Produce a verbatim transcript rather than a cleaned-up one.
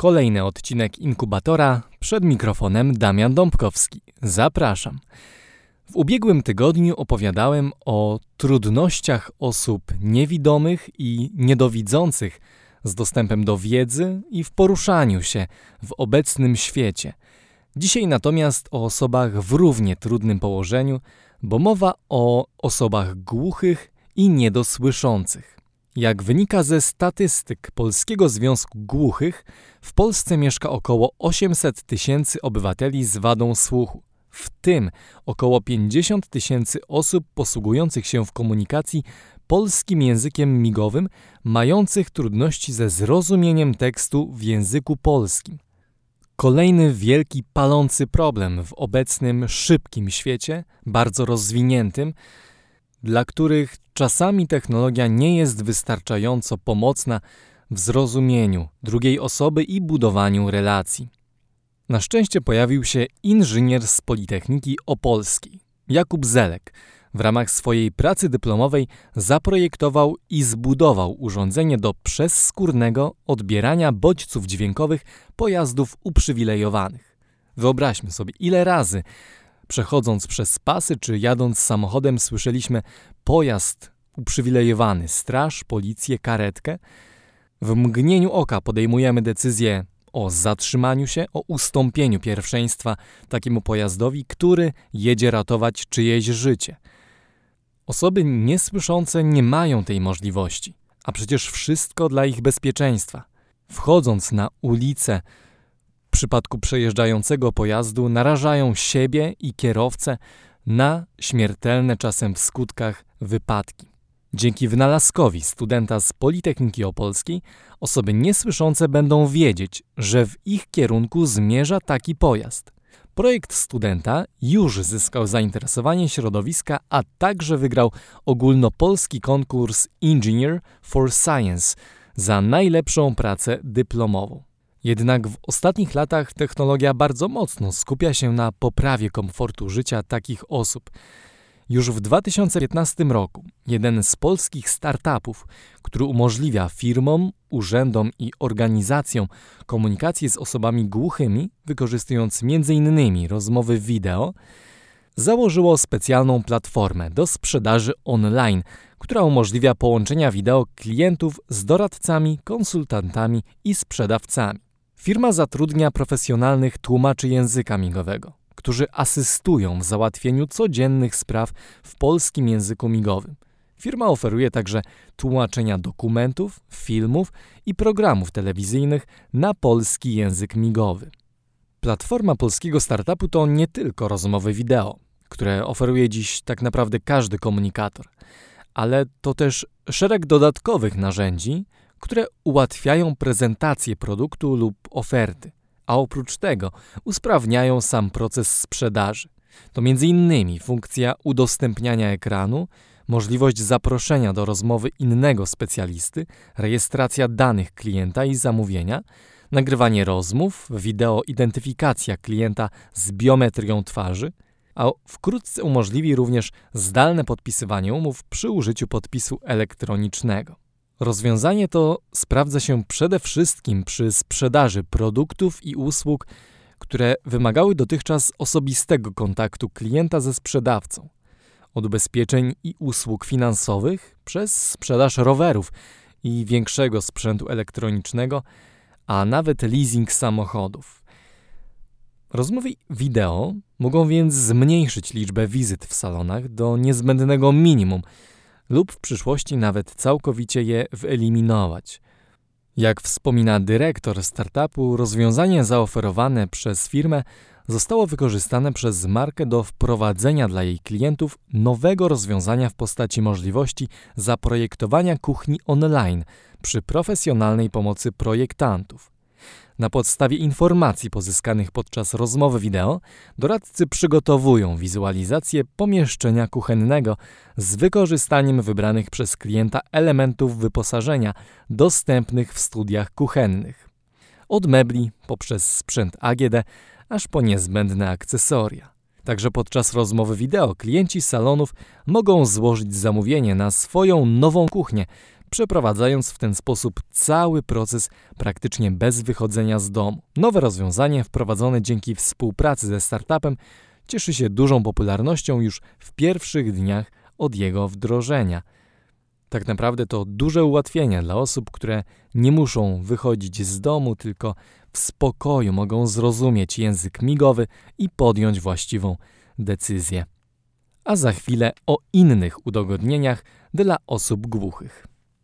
Kolejny odcinek Inkubatora, przed mikrofonem Damian Dąbkowski. Zapraszam. W ubiegłym tygodniu opowiadałem o trudnościach osób niewidomych i niedowidzących z dostępem do wiedzy i w poruszaniu się w obecnym świecie. Dzisiaj natomiast o osobach w równie trudnym położeniu, bo mowa o osobach głuchych i niedosłyszących. Jak wynika ze statystyk Polskiego Związku Głuchych, w Polsce mieszka około osiemset tysięcy obywateli z wadą słuchu, w tym około pięćdziesiąt tysięcy osób posługujących się w komunikacji polskim językiem migowym, mających trudności ze zrozumieniem tekstu w języku polskim. Kolejny wielki, palący problem w obecnym, szybkim świecie, bardzo rozwiniętym, dla których czasami technologia nie jest wystarczająco pomocna w zrozumieniu drugiej osoby i budowaniu relacji. Na szczęście pojawił się inżynier z Politechniki Opolskiej, Jakub Zelek. W ramach swojej pracy dyplomowej zaprojektował i zbudował urządzenie do przezskórnego odbierania bodźców dźwiękowych pojazdów uprzywilejowanych. Wyobraźmy sobie, ile razy przechodząc przez pasy czy jadąc samochodem słyszeliśmy pojazd uprzywilejowany, straż, policję, karetkę. W mgnieniu oka podejmujemy decyzję o zatrzymaniu się, o ustąpieniu pierwszeństwa takiemu pojazdowi, który jedzie ratować czyjeś życie. Osoby niesłyszące nie mają tej możliwości, a przecież wszystko dla ich bezpieczeństwa. Wchodząc na ulicę, w przypadku przejeżdżającego pojazdu narażają siebie i kierowcę na śmiertelne czasem w skutkach wypadki. Dzięki wynalazkowi studenta z Politechniki Opolskiej osoby niesłyszące będą wiedzieć, że w ich kierunku zmierza taki pojazd. Projekt studenta już zyskał zainteresowanie środowiska, a także wygrał ogólnopolski konkurs Engineer for Science za najlepszą pracę dyplomową. Jednak w ostatnich latach technologia bardzo mocno skupia się na poprawie komfortu życia takich osób. Już w dwa tysiące piętnastym roku jeden z polskich startupów, który umożliwia firmom, urzędom i organizacjom komunikację z osobami głuchymi, wykorzystując między innymi rozmowy wideo, założyło specjalną platformę do sprzedaży online, która umożliwia połączenia wideo klientów z doradcami, konsultantami i sprzedawcami. Firma zatrudnia profesjonalnych tłumaczy języka migowego, którzy asystują w załatwieniu codziennych spraw w polskim języku migowym. Firma oferuje także tłumaczenia dokumentów, filmów i programów telewizyjnych na polski język migowy. Platforma polskiego startupu to nie tylko rozmowy wideo, które oferuje dziś tak naprawdę każdy komunikator, ale to też szereg dodatkowych narzędzi, które ułatwiają prezentację produktu lub oferty, a oprócz tego usprawniają sam proces sprzedaży. To między innymi funkcja udostępniania ekranu, możliwość zaproszenia do rozmowy innego specjalisty, rejestracja danych klienta i zamówienia, nagrywanie rozmów, wideo identyfikacja klienta z biometrią twarzy, a wkrótce umożliwi również zdalne podpisywanie umów przy użyciu podpisu elektronicznego. Rozwiązanie to sprawdza się przede wszystkim przy sprzedaży produktów i usług, które wymagały dotychczas osobistego kontaktu klienta ze sprzedawcą. Od ubezpieczeń i usług finansowych, przez sprzedaż rowerów i większego sprzętu elektronicznego, a nawet leasing samochodów. Rozmowy wideo mogą więc zmniejszyć liczbę wizyt w salonach do niezbędnego minimum lub w przyszłości nawet całkowicie je wyeliminować. Jak wspomina dyrektor startupu, rozwiązanie zaoferowane przez firmę zostało wykorzystane przez markę do wprowadzenia dla jej klientów nowego rozwiązania w postaci możliwości zaprojektowania kuchni online przy profesjonalnej pomocy projektantów. Na podstawie informacji pozyskanych podczas rozmowy wideo doradcy przygotowują wizualizację pomieszczenia kuchennego z wykorzystaniem wybranych przez klienta elementów wyposażenia dostępnych w studiach kuchennych. Od mebli poprzez sprzęt A G D aż po niezbędne akcesoria. Także podczas rozmowy wideo klienci salonów mogą złożyć zamówienie na swoją nową kuchnię, przeprowadzając w ten sposób cały proces praktycznie bez wychodzenia z domu. Nowe rozwiązanie wprowadzone dzięki współpracy ze startupem cieszy się dużą popularnością już w pierwszych dniach od jego wdrożenia. Tak naprawdę to duże ułatwienie dla osób, które nie muszą wychodzić z domu, tylko w spokoju mogą zrozumieć język migowy i podjąć właściwą decyzję. A za chwilę o innych udogodnieniach dla osób głuchych.